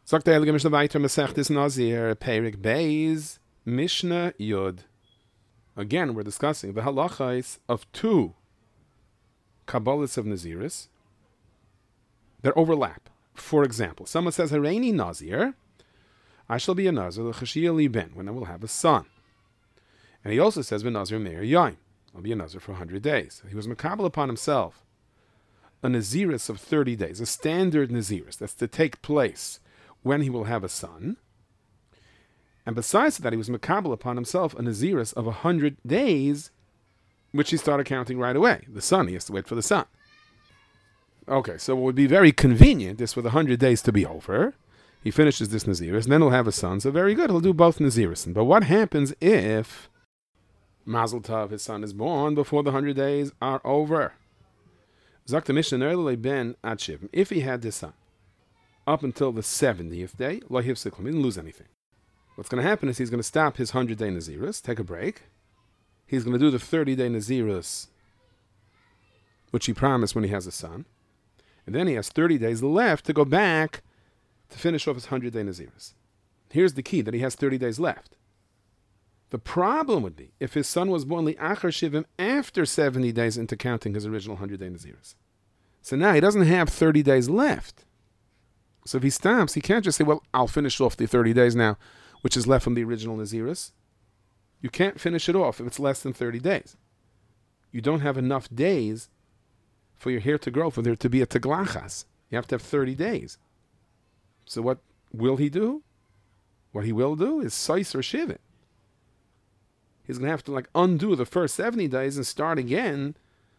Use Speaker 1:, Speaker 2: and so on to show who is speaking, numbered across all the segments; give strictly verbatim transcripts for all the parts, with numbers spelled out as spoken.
Speaker 1: Sagt der Heilige Mishnah weiter, Masechtes Nazir, Perik Beis, Mishnah Yud. Again, we're discussing the halachas of two Kabbalahs of Naziris that overlap. For example, someone says, Hareini Nazir, I shall be a Nazir, l'chashiyah li ben, when I will have a son. And he also says, Nazir Meir Yaim, I'll be a Nazir for one hundred days. He was makabel upon himself a Naziris of thirty days, a standard Naziris, that's to take place when he will have a son. And besides that, he was makabel upon himself a Naziris of one hundred days, which he started counting right away. The son, he has to wait for the son. Okay, so it would be very convenient, this with one hundred days to be over. He finishes this Naziris, and then he'll have a son, so very good, he'll do both Naziris. But what happens if Mazel Tov, his son is born before the one hundred days are over? Zakta Mishnah ben Achiv, if he had this son up until the seventieth day, lo hifsik, he didn't lose anything. What's going to happen is he's going to stop his one hundred day Naziris, take a break. He's going to do the thirty day Naziris, which he promised when he has a son. And then he has thirty days left to go back to finish off his one hundred day Naziris. Here's the key, that he has thirty days left. The problem would be if his son was born li'achar shivim after seventy days into counting his original one hundred day Naziris. So now he doesn't have thirty days left. So if he stops, he can't just say, well, I'll finish off the thirty days now, which is left from the original Naziris. You can't finish it off if it's less than thirty days. You don't have enough days for your hair to grow, for there to be a teglachas. You have to have thirty days. So what will he do? What he will do is sois or shivit. He's going to have to like undo the first seventy days and start again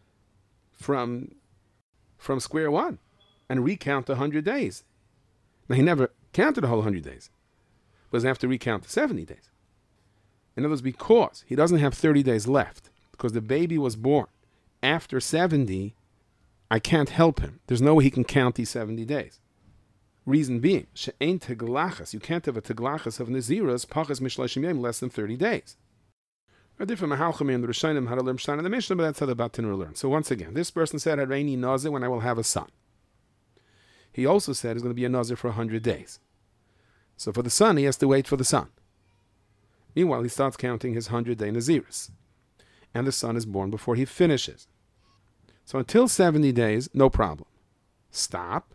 Speaker 1: from, from square one and recount the one hundred days. Now, he never counted the whole one hundred days, but he's going to have to recount the seventy days. In other words, because he doesn't have thirty days left, because the baby was born after seventy, I can't help him. There's no way he can count these seventy days. Reason being, she'ein teglachas, you can't have a teglachas of Naziras, pachas mishloshim yom, less than thirty days. Or different mahalchim and the Rishonim how to learn Shana the Mishnah, but that's how the Batinur learn. So once again, this person said, Hareini Nazir, when I will have a son. He also said he's going to be a Nazir for one hundred days. So for the son, he has to wait for the son. Meanwhile, he starts counting his one hundred day Naziris. And the son is born before he finishes. So until seventy days, no problem. Stop.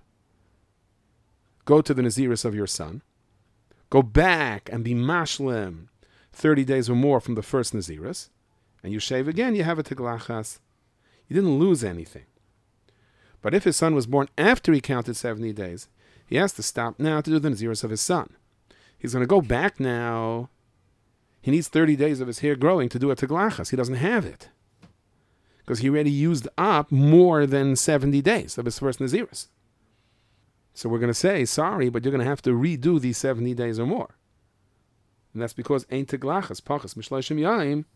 Speaker 1: Go to the Naziris of your son. Go back and be mashlim thirty days or more from the first Naziris. And you shave again, you have a teglachas. You didn't lose anything. But if his son was born after he counted seventy days, he has to stop now to do the Naziris of his son. He's going to go back now. He needs thirty days of his hair growing to do a teglachas. He doesn't have it, because he already used up more than seventy days of his first Naziris. So we're going to say, sorry, but you're going to have to redo these seventy days or more. And that's because ein teglachas, pachas, mishloshim yaim,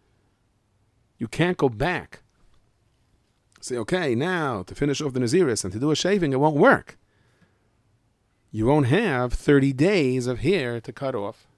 Speaker 1: you can't go back. Say, okay, now to finish off the Naziris and to do a shaving, it won't work. You won't have thirty days of hair to cut off.